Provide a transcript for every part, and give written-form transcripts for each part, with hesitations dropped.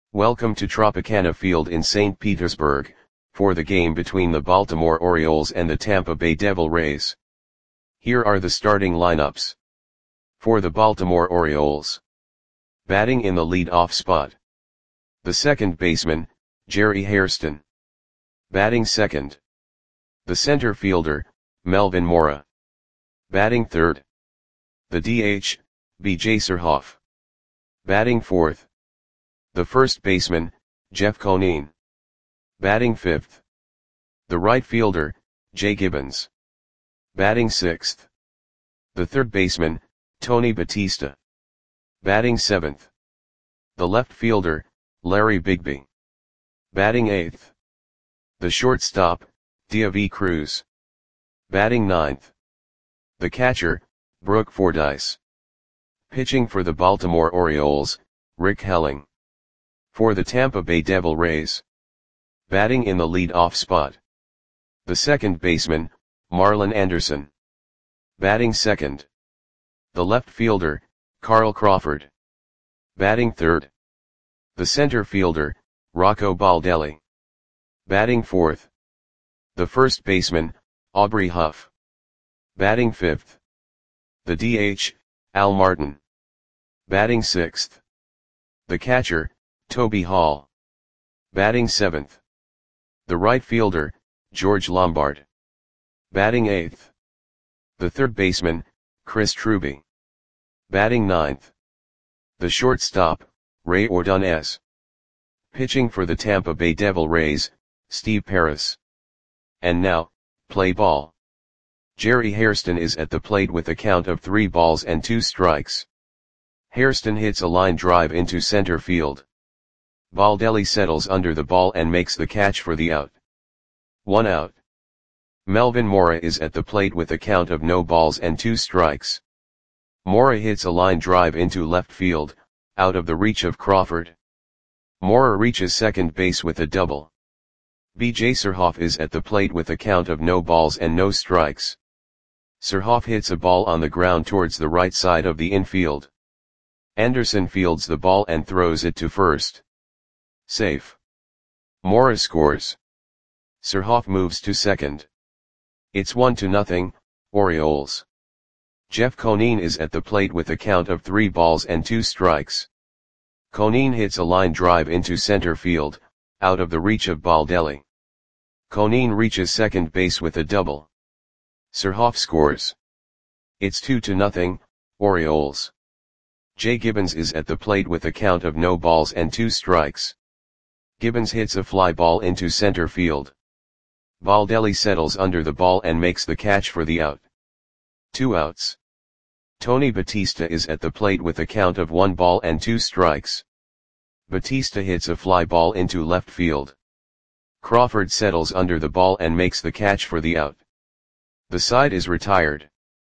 Welcome to Tropicana Field in St. Petersburg, for the game between the Baltimore Orioles and the Tampa Bay Devil Rays. Here are the starting lineups. For the Baltimore Orioles. Batting in the lead-off spot. The second baseman, Jerry Hairston. Batting second. The center fielder, Melvin Mora. Batting third. The DH, B.J. Surhoff. Batting fourth. The first baseman, Jeff Conine. Batting fifth. The right fielder, Jay Gibbons. Batting sixth. The third baseman, Tony Batista. Batting seventh. The left fielder, Larry Bigby. Batting eighth. The shortstop, D.V. Cruz. Batting ninth. The catcher, Brooke Fordyce. Pitching for the Baltimore Orioles, Rick Helling. For the Tampa Bay Devil Rays. Batting in the lead-off spot. The second baseman, Marlon Anderson. Batting second. The left fielder, Carl Crawford. Batting third. The center fielder, Rocco Baldelli. Batting fourth. The first baseman, Aubrey Huff. Batting fifth. The DH, Al Martin. Batting sixth. The catcher, Toby Hall. Batting seventh. The right fielder, George Lombard. Batting eighth. The third baseman, Chris Truby. Batting ninth. The shortstop, Ray Ordonez. Pitching for the Tampa Bay Devil Rays, Steve Paris. And now, play ball. Jerry Hairston is at the plate with a count of 3 balls and 2 strikes. Hairston hits a line drive into center field. Baldelli settles under the ball and makes the catch for the out. 1 out. Melvin Mora is at the plate with a count of no balls and 2 strikes. Mora hits a line drive into left field, out of the reach of Crawford. Mora reaches second base with a double. B.J. Surhoff is at the plate with a count of no balls and no strikes. Surhoff hits a ball on the ground towards the right side of the infield. Anderson fields the ball and throws it to first. Safe. Mora scores. Surhoff moves to second. It's 1-0, Orioles. Jeff Conine is at the plate with a count of 3 balls and 2 strikes. Conine hits a line drive into center field, out of the reach of Baldelli. Conine reaches second base with a double. Surhoff scores. It's 2-0, Orioles. Jay Gibbons is at the plate with a count of no balls and 2 strikes. Gibbons hits a fly ball into center field. Baldelli settles under the ball and makes the catch for the out. 2 outs. Tony Batista is at the plate with a count of 1 ball and 2 strikes. Batista hits a fly ball into left field. Crawford settles under the ball and makes the catch for the out. The side is retired.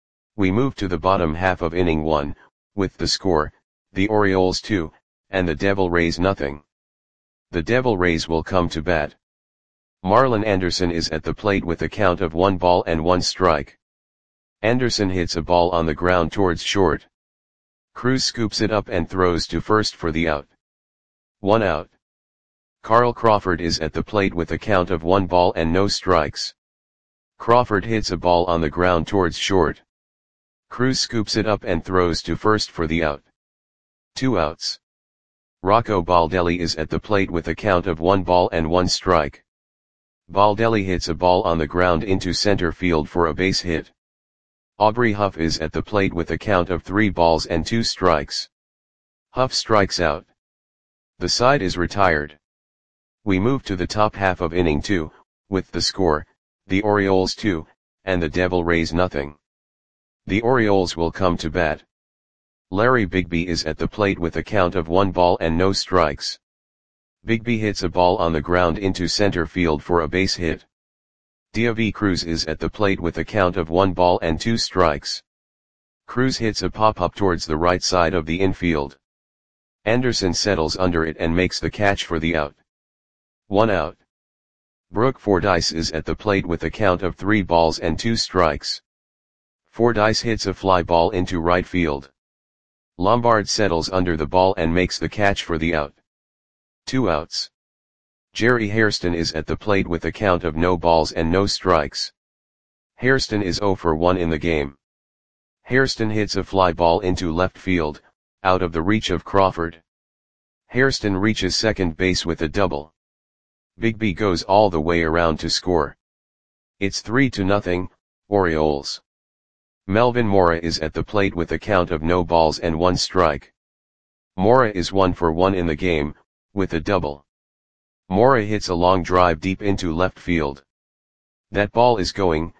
We move to the bottom half of inning 1, with the score, the Orioles 2, and the Devil Rays 0. The Devil Rays will come to bat. Marlon Anderson is at the plate with a count of 1 ball and 1 strike. Anderson hits a ball on the ground towards short. Cruz scoops it up and throws to first for the out. 1 out. Carl Crawford is at the plate with a count of 1 ball and no strikes. Crawford hits a ball on the ground towards short. Cruz scoops it up and throws to first for the out. 2 outs. Rocco Baldelli is at the plate with a count of 1 ball and 1 strike. Baldelli hits a ball on the ground into center field for a base hit. Aubrey Huff is at the plate with a count of 3 balls and 2 strikes. Huff strikes out. The side is retired. We move to the top half of inning 2, with the score, the Orioles 2, and the Devil Rays 0. The Orioles will come to bat. Larry Bigby is at the plate with a count of 1 ball and no strikes. Bigby hits a ball on the ground into center field for a base hit. D.V. Cruz is at the plate with a count of 1 ball and 2 strikes. Cruz hits a pop-up towards the right side of the infield. Anderson settles under it and makes the catch for the out. 1 out. Brooke Fordyce is at the plate with a count of 3 balls and 2 strikes. Fordyce hits a fly ball into right field. Lombard settles under the ball and makes the catch for the out. 2 outs. Jerry Hairston is at the plate with a count of no balls and no strikes. Hairston is 0 for 1 in the game. Hairston hits a fly ball into left field, out of the reach of Crawford. Hairston reaches second base with a double. Bigby goes all the way around to score. It's 3-0, Orioles. Melvin Mora is at the plate with a count of no balls and 1 strike. Mora is 1 for 1 in the game, with a double. Mora hits a long drive deep into left field. That ball is gone.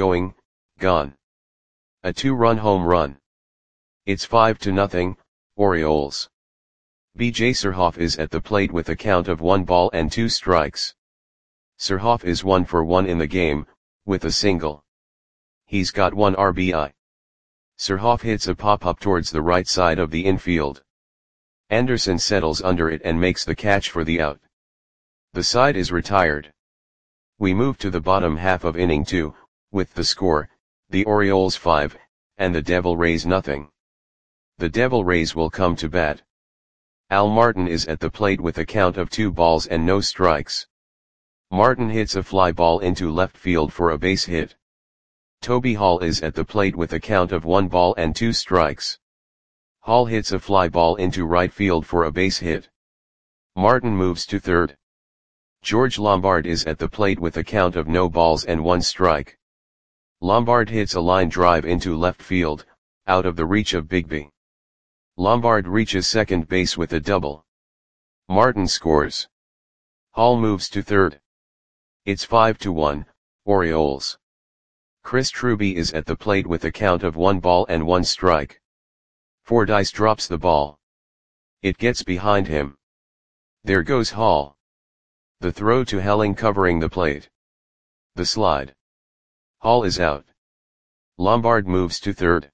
A 2-run home run. It's 5-0, Orioles. B.J. Surhoff is at the plate with a count of 1 ball and 2 strikes. Surhoff is 1 for 1 in the game, with a single. He's got 1 RBI. Surhoff hits a pop-up towards the right side of the infield. Anderson settles under it and makes the catch for the out. The side is retired. We move to the bottom half of inning 2, with the score, the Orioles 5, and the Devil Rays nothing. The Devil Rays will come to bat. Al Martin is at the plate with a count of 2 balls and no strikes. Martin hits a fly ball into left field for a base hit. Toby Hall is at the plate with a count of 1 ball and 2 strikes. Hall hits a fly ball into right field for a base hit. Martin moves to third. George Lombard is at the plate with a count of no balls and 1 strike. Lombard hits a line drive into left field, out of the reach of Bigby. Lombard reaches second base with a double. Martin scores. Hall moves to third. It's 5-1, Orioles. Chris Truby is at the plate with a count of 1 ball and 1 strike. Fordyce drops the ball. It gets behind him. There goes Hall. The throw to Helling covering the plate. The slide. Hall is out. Lombard moves to third.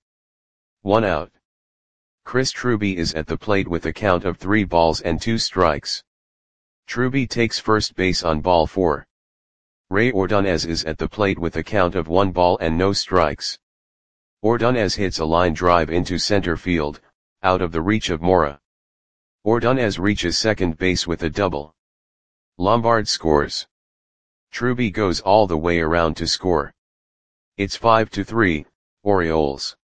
1 out. Chris Truby is at the plate with a count of 3 balls and 2 strikes. Truby takes first base on ball 4. Ray Ordonez is at the plate with a count of 1 ball and no strikes. Ordonez hits a line drive into center field, out of the reach of Mora. Ordonez reaches second base with a double. Lombard scores. Truby goes all the way around to score. It's 5-3, Orioles.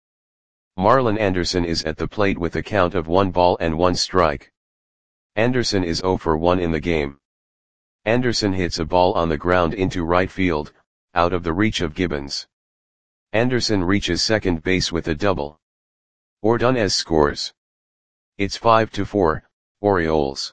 Marlon Anderson is at the plate with a count of 1 ball and 1 strike. Anderson is 0 for 1 in the game. Anderson hits a ball on the ground into right field, out of the reach of Gibbons. Anderson reaches second base with a double. Ordonez scores. It's 5-4, Orioles.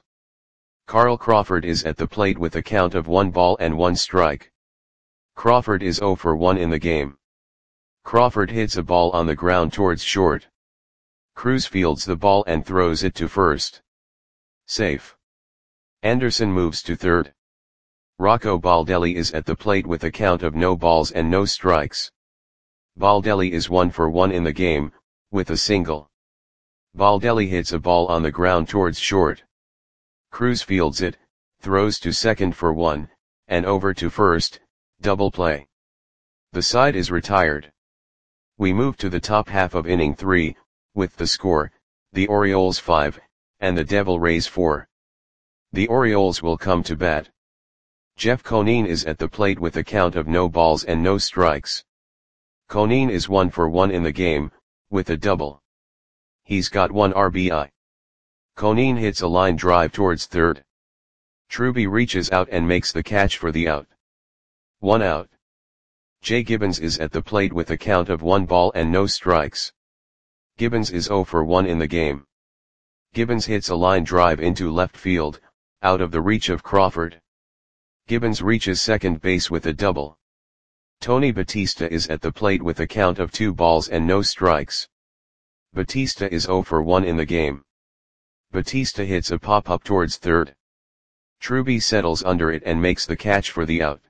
Carl Crawford is at the plate with a count of 1 ball and 1 strike. Crawford is 0 for 1 in the game. Crawford hits a ball on the ground towards short. Cruz fields the ball and throws it to first. Safe. Anderson moves to third. Rocco Baldelli is at the plate with a count of no balls and no strikes. Baldelli is 1 for 1 in the game, with a single. Baldelli hits a ball on the ground towards short. Cruz fields it, throws to second for 1, and over to first, double play. The side is retired. We move to the top half of inning 3, with the score, the Orioles 5, and the Devil Rays 4. The Orioles will come to bat. Jeff Conine is at the plate with a count of no balls and no strikes. Conine is 1 for 1 in the game, with a double. He's got 1 RBI. Conine hits a line drive towards third. Truby reaches out and makes the catch for the out. 1 out. Jay Gibbons is at the plate with a count of 1 ball and no strikes. Gibbons is 0 for 1 in the game. Gibbons hits a line drive into left field, out of the reach of Crawford. Gibbons reaches second base with a double. Tony Batista is at the plate with a count of 2 balls and no strikes. Batista is 0 for 1 in the game. Batista hits a pop-up towards third. Truby settles under it and makes the catch for the out.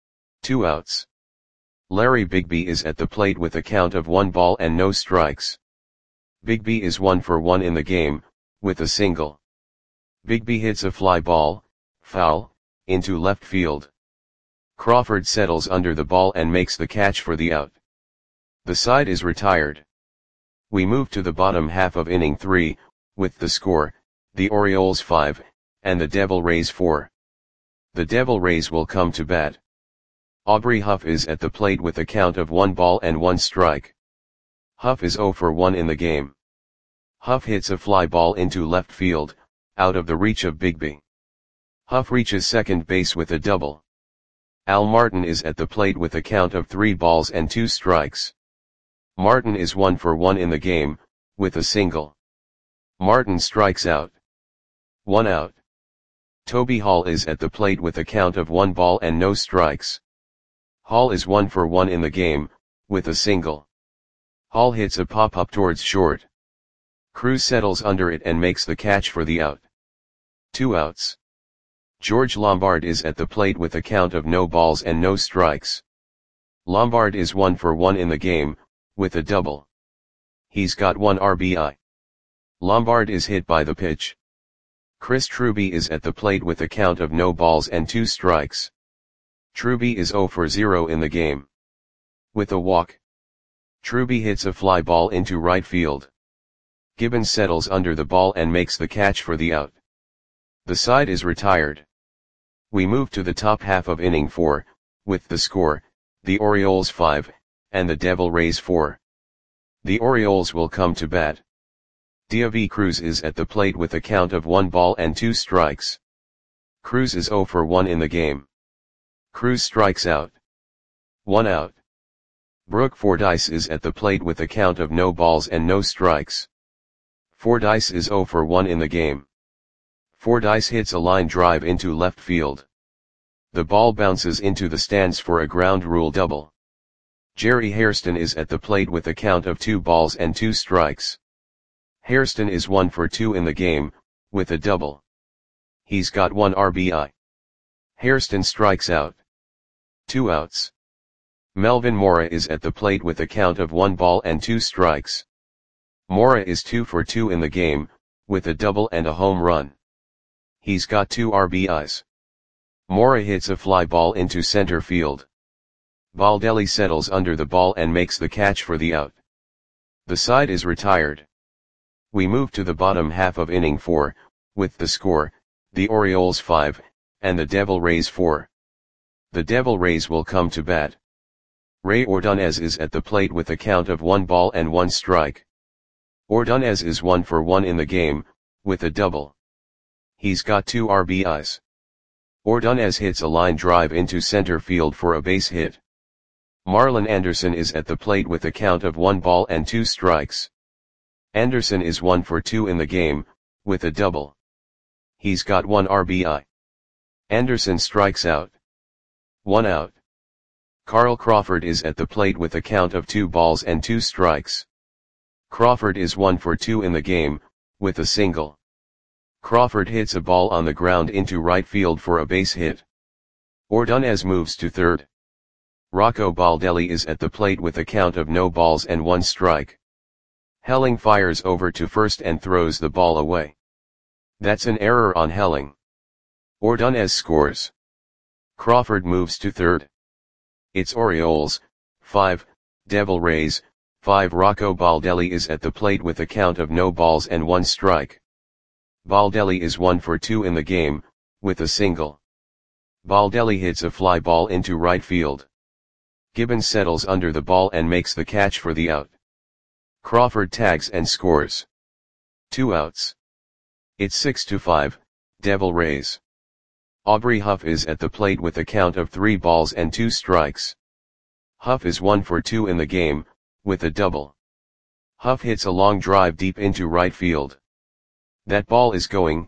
2 outs. Larry Bigby is at the plate with a count of 1 ball and no strikes. Bigby is 1 for 1 in the game, with a single. Bigby hits a fly ball, foul, into left field. Crawford settles under the ball and makes the catch for the out. The side is retired. We move to the bottom half of inning 3, with the score, the Orioles 5, and the Devil Rays 4. The Devil Rays will come to bat. Aubrey Huff is at the plate with a count of 1 ball and 1 strike. Huff is 0 for 1 in the game. Huff hits a fly ball into left field, out of the reach of Bigby. Huff reaches second base with a double. Al Martin is at the plate with a count of 3 balls and 2 strikes. Martin is 1 for 1 in the game, with a single. Martin strikes out. 1 out. Toby Hall is at the plate with a count of 1 ball and no strikes. Hall is 1 for 1 in the game, with a single. Hall hits a pop-up towards short. Cruz settles under it and makes the catch for the out. 2 outs. George Lombard is at the plate with a count of no balls and no strikes. Lombard is 1 for 1 in the game, with a double. He's got 1 RBI. Lombard is hit by the pitch. Chris Truby is at the plate with a count of no balls and 2 strikes. Truby is 0 for 0 in the game. With a walk. Truby hits a fly ball into right field. Gibbons settles under the ball and makes the catch for the out. The side is retired. We move to the top half of inning 4, with the score, the Orioles 5, and the Devil Rays 4. The Orioles will come to bat. Deivi Cruz is at the plate with a count of 1 ball and 2 strikes. Cruz is 0 for 1 in the game. Cruz strikes out. 1 out. Brooke Fordyce is at the plate with a count of no balls and no strikes. Fordyce is 0 for 1 in the game. Fordyce hits a line drive into left field. The ball bounces into the stands for a ground rule double. Jerry Hairston is at the plate with a count of 2 balls and 2 strikes. Hairston is 1 for 2 in the game, with a double. He's got 1 RBI. Hairston strikes out. 2 outs. Melvin Mora is at the plate with a count of 1 ball and 2 strikes. Mora is 2 for 2 in the game, with a double and a home run. He's got 2 RBIs. Mora hits a fly ball into center field. Baldelli settles under the ball and makes the catch for the out. The side is retired. We move to the bottom half of inning 4, with the score, the Orioles 5, and the Devil Rays 4. The Devil Rays will come to bat. Ray Ordonez is at the plate with a count of 1 ball and 1 strike. Ordonez is 1 for 1 in the game, with a double. He's got 2 RBIs. Ordonez hits a line drive into center field for a base hit. Marlon Anderson is at the plate with a count of 1 ball and 2 strikes. Anderson is 1 for 2 in the game, with a double. He's got 1 RBI. Anderson strikes out. 1 out. Carl Crawford is at the plate with a count of 2 balls and 2 strikes. Crawford is 1 for 2 in the game, with a single. Crawford hits a ball on the ground into right field for a base hit. Ordonez moves to third. Rocco Baldelli is at the plate with a count of no balls and 1 strike. Helling fires over to first and throws the ball away. That's an error on Helling. Ordonez scores. Crawford moves to third. It's Orioles, 5, Devil Rays, 5. Rocco Baldelli is at the plate with a count of no balls and 1 strike. Baldelli is 1 for 2 in the game, with a single. Baldelli hits a fly ball into right field. Gibbons settles under the ball and makes the catch for the out. Crawford tags and scores. 2 outs. It's 6-5, Devil Rays. Aubrey Huff is at the plate with a count of 3 balls and 2 strikes. Huff is 1 for 2 in the game, with a double. Huff hits a long drive deep into right field. That ball is gone.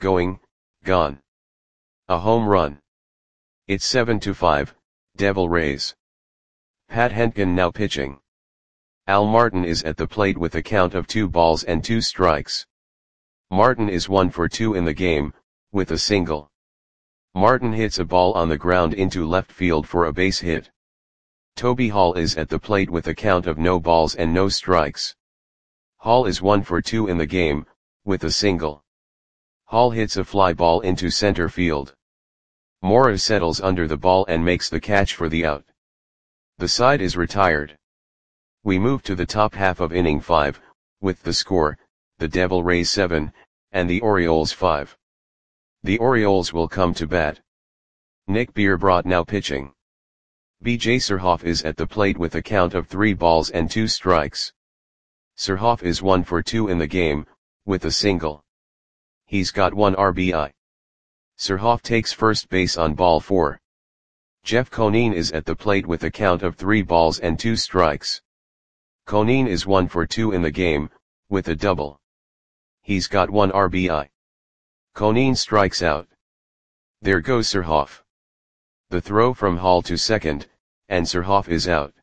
A home run. It's 7-5, Devil Rays. Pat Hentgen now pitching. Al Martin is at the plate with a count of 2 balls and 2 strikes. Martin is 1 for 2 in the game, with a single. Martin hits a ball on the ground into left field for a base hit. Toby Hall is at the plate with a count of no balls and no strikes. Hall is 1 for 2 in the game, with a single. Hall hits a fly ball into center field. Mora settles under the ball and makes the catch for the out. The side is retired. We move to the top half of inning 5, with the score, the Devil Rays 7, and the Orioles 5. The Orioles will come to bat. Nick Bierbrot now pitching. B.J. Surhoff is at the plate with a count of 3 balls and 2 strikes. Surhoff is 1 for 2 in the game, with a single. He's got 1 RBI. Surhoff takes first base on ball 4. Jeff Conine is at the plate with a count of 3 balls and 2 strikes. Conine is 1 for 2 in the game, with a double. He's got 1 RBI. Conine strikes out. There goes Surhoff. The throw from Hall to second, and Surhoff is out.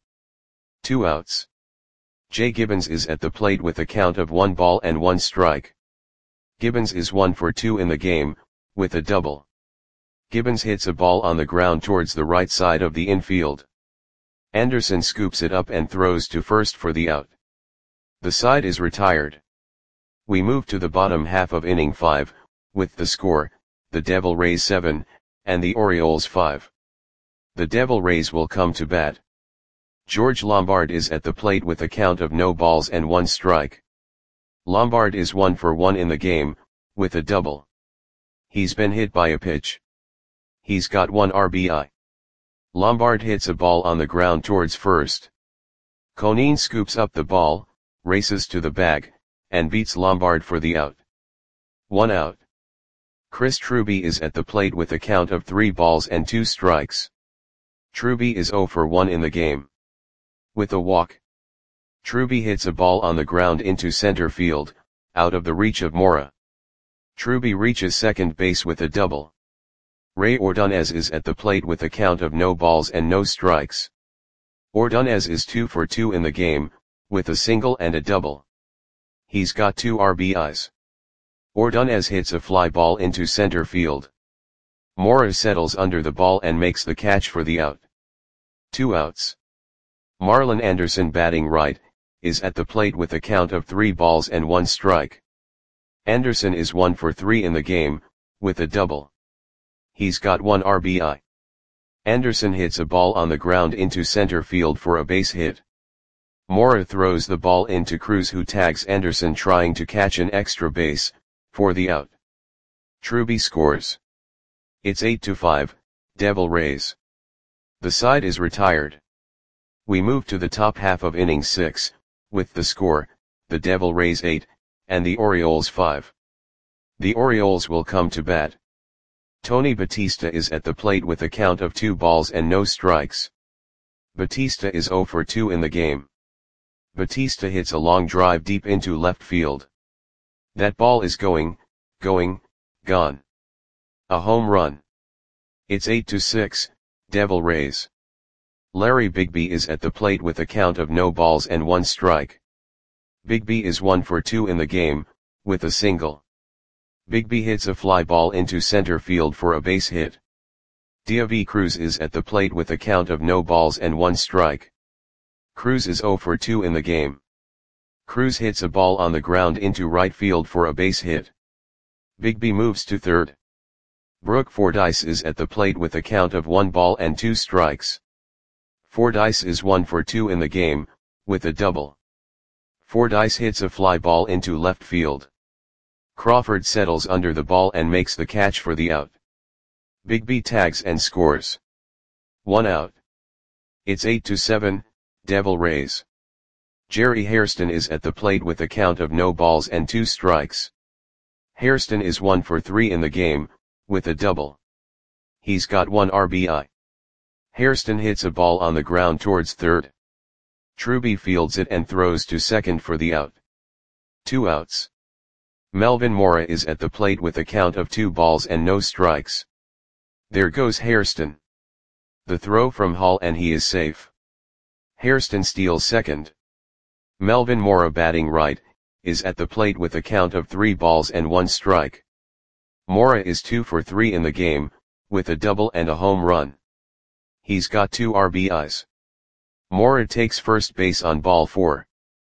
2 outs. Jay Gibbons is at the plate with a count of 1 ball and 1 strike. Gibbons is 1 for 2 in the game, with a double. Gibbons hits a ball on the ground towards the right side of the infield. Anderson scoops it up and throws to first for the out. The side is retired. We move to the bottom half of inning 5, with the score, the Devil Rays 7, and the Orioles 5. The Devil Rays will come to bat. George Lombard is at the plate with a count of no balls and 1 strike. Lombard is 1 for 1 in the game, with a double. He's been hit by a pitch. He's got 1 RBI. Lombard hits a ball on the ground towards first. Conine scoops up the ball, races to the bag, and beats Lombard for the out. 1 out. Chris Truby is at the plate with a count of 3 balls and 2 strikes. Truby is 0 for 1 in the game. With a walk. Truby hits a ball on the ground into center field, out of the reach of Mora. Truby reaches second base with a double. Ray Ordonez is at the plate with a count of no balls and no strikes. Ordonez is 2 for 2 in the game, with a single and a double. He's got 2 RBIs. Ordonez hits a fly ball into center field. Mora settles under the ball and makes the catch for the out. 2 outs. Marlon Anderson, batting right, is at the plate with a count of 3 balls and 1 strike. Anderson is 1 for 3 in the game, with a double. He's got 1 RBI. Anderson hits a ball on the ground into center field for a base hit. Mora throws the ball into Cruz, who tags Anderson trying to catch an extra base, for the out. Truby scores. It's 8-5, Devil Rays. The side is retired. We move to the top half of inning 6, with the score, the Devil Rays 8, and the Orioles 5. The Orioles will come to bat. Tony Batista is at the plate with a count of 2 balls and no strikes. Batista is 0 for 2 in the game. Batista hits a long drive deep into left field. That ball is going, gone. A home run. It's 8-6, Devil Rays. Larry Bigby is at the plate with a count of no balls and 1 strike. Bigby is 1 for 2 in the game, with a single. Bigby hits a fly ball into center field for a base hit. Diavi Cruz is at the plate with a count of no balls and 1 strike. Cruz is 0 for 2 in the game. Cruz hits a ball on the ground into right field for a base hit. Bigby moves to third. Brooke Fordyce is at the plate with a count of 1 ball and 2 strikes. Fordyce is 1 for 2 in the game, with a double. Fordyce hits a fly ball into left field. Crawford settles under the ball and makes the catch for the out. Bigby tags and scores. 1 out. It's 8-7, Devil Rays. Jerry Hairston is at the plate with a count of no balls and 2 strikes. Hairston is 1 for 3 in the game, with a double. He's got 1 RBI. Hairston hits a ball on the ground towards third. Truby fields it and throws to second for the out. 2 outs. Melvin Mora is at the plate with a count of 2 balls and no strikes. There goes Hairston. The throw from Hall and he is safe. Hairston steals second. Melvin Mora, batting right, is at the plate with a count of 3 balls and 1 strike. Mora is 2 for 3 in the game, with a double and a home run. He's got 2 RBIs. Mora takes first base on ball 4.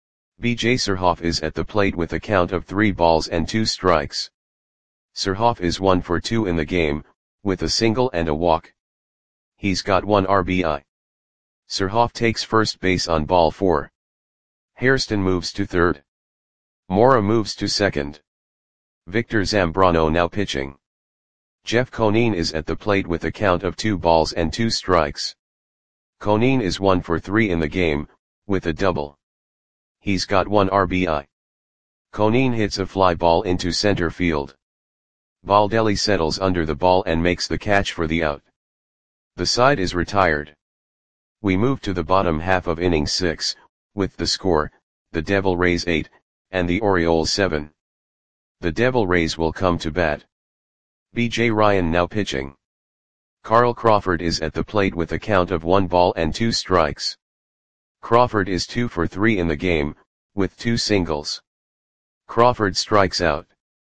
B.J. Surhoff is at the plate with a count of 3 balls and 2 strikes. Surhoff is 1 for 2 in the game, with a single and a walk. He's got 1 RBI. Surhoff takes first base on ball 4. Hairston moves to third. Mora moves to second. Victor Zambrano now pitching. Jeff Conine is at the plate with a count of 2 balls and 2 strikes. Conine is 1 for 3 in the game, with a double. He's got 1 RBI. Conine hits a fly ball into center field. Baldelli settles under the ball and makes the catch for the out. The side is retired. We move to the bottom half of inning 6, with the score, the Devil Rays 8, and the Orioles 7. The Devil Rays will come to bat. B.J. Ryan now pitching. Carl Crawford is at the plate with a count of 1 ball and 2 strikes. Crawford is 2 for 3 in the game, with 2 singles. Crawford strikes out.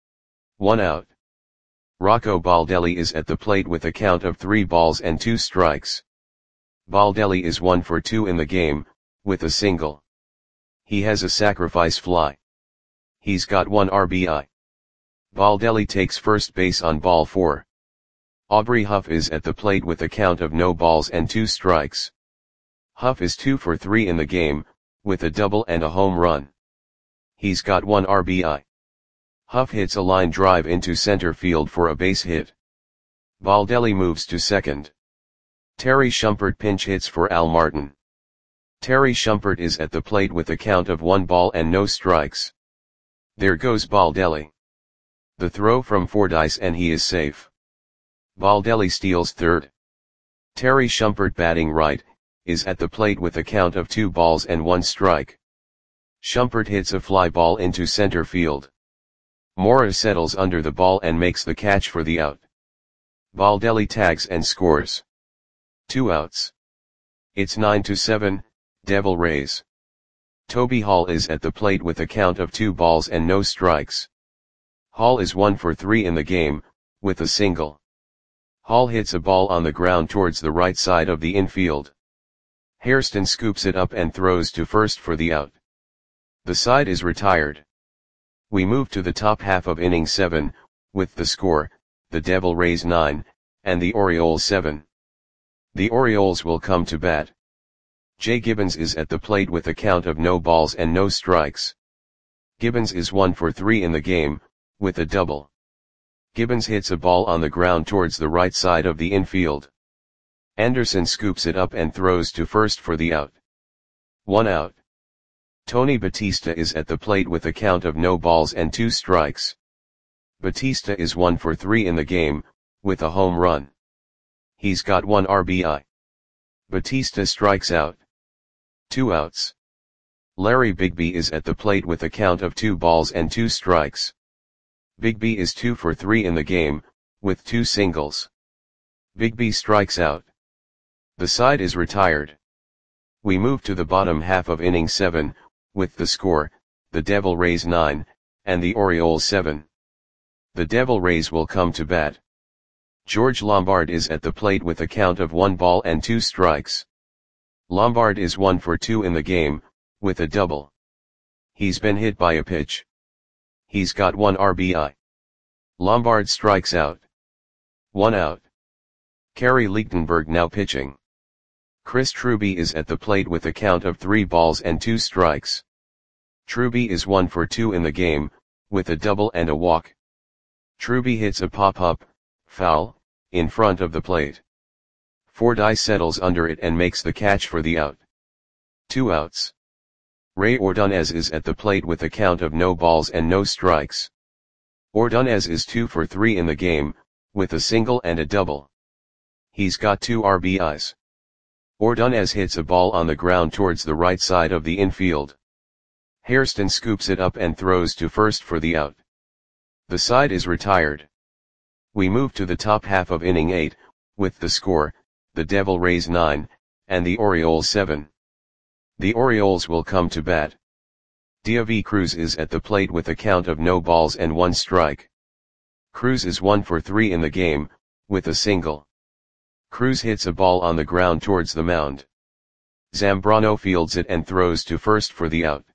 1 out. Rocco Baldelli is at the plate with a count of 3 balls and 2 strikes. Baldelli is 1 for 2 in the game, with a single. He has a sacrifice fly. He's got 1 RBI. Baldelli takes first base on ball 4. Aubrey Huff is at the plate with a count of no balls and 2 strikes. Huff is 2 for 3 in the game, with a double and a home run. He's got 1 RBI. Huff hits a line drive into center field for a base hit. Baldelli moves to second. Terry Shumpert pinch hits for Al Martin. Terry Shumpert is at the plate with a count of 1 ball and no strikes. There goes Baldelli. The throw from Fordyce and he is safe. Baldelli steals third. Terry Shumpert batting right, is at the plate with a count of 2 balls and 1 strike. Shumpert hits a fly ball into center field. Mora settles under the ball and makes the catch for the out. Baldelli tags and scores. 2 outs. It's 9-7, Devil Rays. Toby Hall is at the plate with a count of 2 balls and no strikes. Hall is 1 for 3 in the game, with a single. Hall hits a ball on the ground towards the right side of the infield. Hairston scoops it up and throws to first for the out. The side is retired. We move to the top half of inning 7, with the score, the Devil Rays 9, and the Orioles 7. The Orioles will come to bat. Jay Gibbons is at the plate with a count of no balls and no strikes. Gibbons is 1 for 3 in the game, with a double. Gibbons hits a ball on the ground towards the right side of the infield. Anderson scoops it up and throws to first for the out. 1 out. Tony Batista is at the plate with a count of no balls and 2 strikes. Batista is 1 for 3 in the game, with a home run. He's got 1 RBI. Batista strikes out. 2 outs. Larry Bigby is at the plate with a count of 2 balls and 2 strikes. Bigby is 2 for 3 in the game, with 2 singles. Bigby strikes out. The side is retired. We move to the bottom half of inning 7, with the score, the Devil Rays 9, and the Orioles 7. The Devil Rays will come to bat. George Lombard is at the plate with a count of 1 ball and 2 strikes. Lombard is 1 for 2 in the game, with a double. He's been hit by a pitch. He's got 1 RBI. Lombard strikes out. 1 out. Kerry Lichtenberg now pitching. Chris Truby is at the plate with a count of 3 balls and 2 strikes. Truby is 1 for 2 in the game, with a double and a walk. Truby hits a pop-up, foul, in front of the plate. Fordyce settles under it and makes the catch for the out. 2 outs. Ray Ordonez is at the plate with a count of no balls and no strikes. Ordonez is 2 for 3 in the game, with a single and a double. He's got 2 RBIs. Ordonez hits a ball on the ground towards the right side of the infield. Hairston scoops it up and throws to first for the out. The side is retired. We move to the top half of inning 8, with the score, the Devil Rays 9, and the Orioles 7. The Orioles will come to bat. Diavi Cruz is at the plate with a count of no balls and 1 strike. Cruz is 1 for 3 in the game, with a single. Cruz hits a ball on the ground towards the mound. Zambrano fields it and throws to first for the out.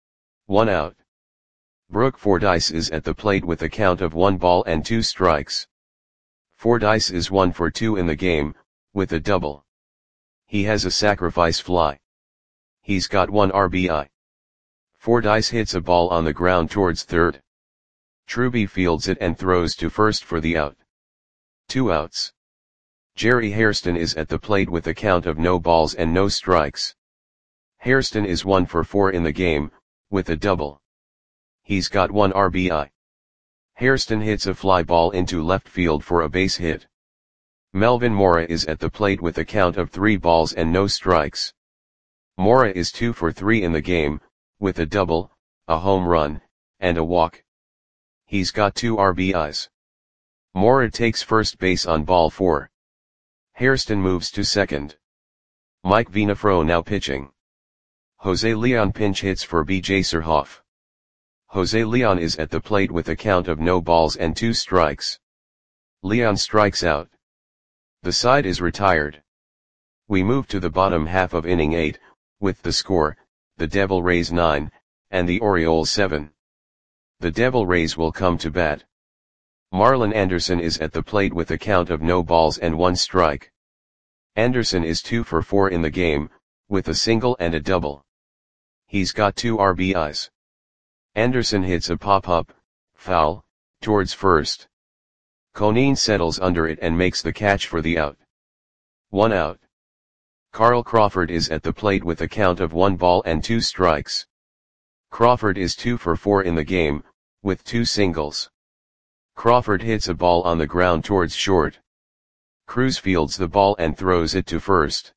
1 out. Brooke Fordyce is at the plate with a count of 1 ball and 2 strikes. Fordyce is 1 for 2 in the game, with a double. He has a sacrifice fly. He's got 1 RBI. Fordyce hits a ball on the ground towards third. Truby fields it and throws to first for the out. 2 outs. Jerry Hairston is at the plate with a count of no balls and no strikes. Hairston is 1 for 4 in the game, with a double. He's got 1 RBI. Hairston hits a fly ball into left field for a base hit. Melvin Mora is at the plate with a count of 3 balls and no strikes. Mora is 2 for 3 in the game, with a double, a home run, and a walk. He's got 2 RBIs. Mora takes first base on ball 4. Hairston moves to second. Mike Venafro now pitching. Jose Leon pinch hits for B.J. Surhoff. Jose Leon is at the plate with a count of no balls and 2 strikes. Leon strikes out. The side is retired. We move to the bottom half of inning 8, with the score, the Devil Rays 9, and the Orioles 7. The Devil Rays will come to bat. Marlon Anderson is at the plate with a count of no balls and 1 strike. Anderson is 2 for 4 in the game, with a single and a double. He's got 2 RBIs. Anderson hits a pop-up, foul, towards first. Conine settles under it and makes the catch for the out. 1 out. Carl Crawford is at the plate with a count of 1 ball and 2 strikes. Crawford is 2 for 4 in the game, with 2 singles. Crawford hits a ball on the ground towards short. Cruz fields the ball and throws it to first.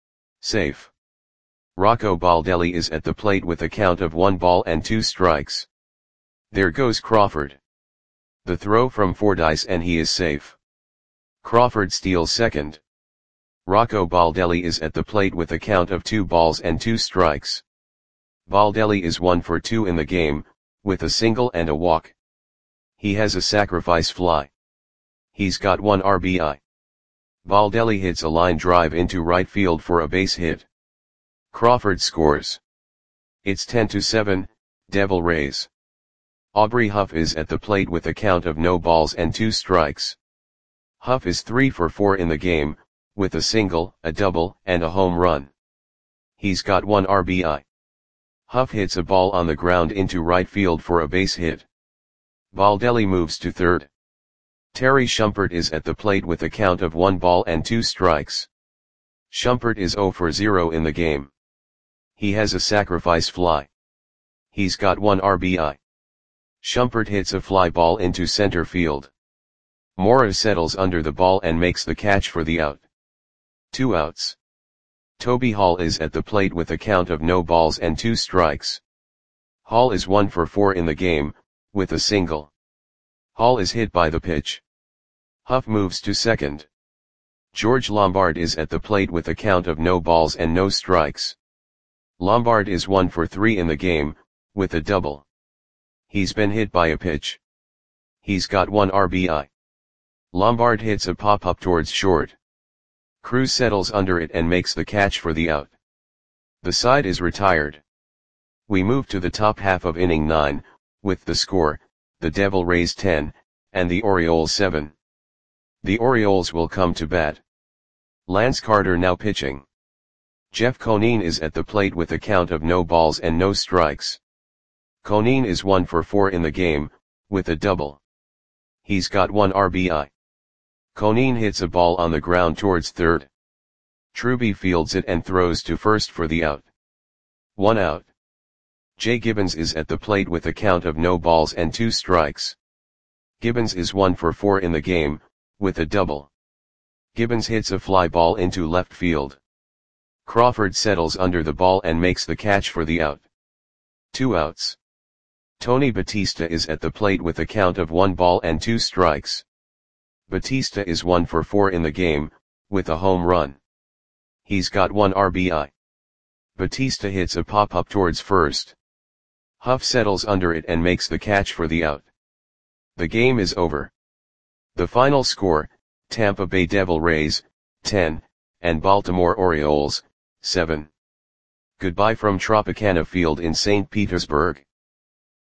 Safe. Rocco Baldelli is at the plate with a count of 1 ball and 2 strikes. There goes Crawford. The throw from Fordyce and he is safe. Crawford steals second. Rocco Baldelli is at the plate with a count of 2 balls and 2 strikes. Baldelli is 1 for 2 in the game, with a single and a walk. He has a sacrifice fly. He's got 1 RBI. Baldelli hits a line drive into right field for a base hit. Crawford scores. It's 10-7, Devil Rays. Aubrey Huff is at the plate with a count of no balls and 2 strikes. Huff is 3 for 4 in the game, with a single, a double, and a home run. He's got 1 RBI. Huff hits a ball on the ground into right field for a base hit. Baldelli moves to third. Terry Shumpert is at the plate with a count of 1 ball and 2 strikes. Shumpert is 0 for 0 in the game. He has a sacrifice fly. He's got 1 RBI. Shumpert hits a fly ball into center field. Mora settles under the ball and makes the catch for the out. 2 outs. Toby Hall is at the plate with a count of no balls and 2 strikes. Hall is 1 for 4 in the game, with a single. Hall is hit by the pitch. Huff moves to second. George Lombard is at the plate with a count of no balls and no strikes. Lombard is 1 for 3 in the game, with a double. He's been hit by a pitch. He's got 1 RBI. Lombard hits a pop-up towards short. Cruz settles under it and makes the catch for the out. The side is retired. We move to the top half of inning 9, with the score, the Devil Rays 10, and the Orioles 7. The Orioles will come to bat. Lance Carter now pitching. Jeff Conine is at the plate with a count of no balls and no strikes. Conine is 1 for 4 in the game, with a double. He's got 1 RBI. Conine hits a ball on the ground towards third. Truby fields it and throws to first for the out. 1 out. Jay Gibbons is at the plate with a count of no balls and 2 strikes. Gibbons is 1 for 4 in the game, with a double. Gibbons hits a fly ball into left field. Crawford settles under the ball and makes the catch for the out. 2 outs. Tony Batista is at the plate with a count of 1 ball and 2 strikes. Batista is 1 for 4 in the game, with a home run. He's got 1 RBI. Batista hits a pop-up towards first. Huff settles under it and makes the catch for the out. The game is over. The final score, Tampa Bay Devil Rays, 10, and Baltimore Orioles, 7. Goodbye from Tropicana Field in St. Petersburg.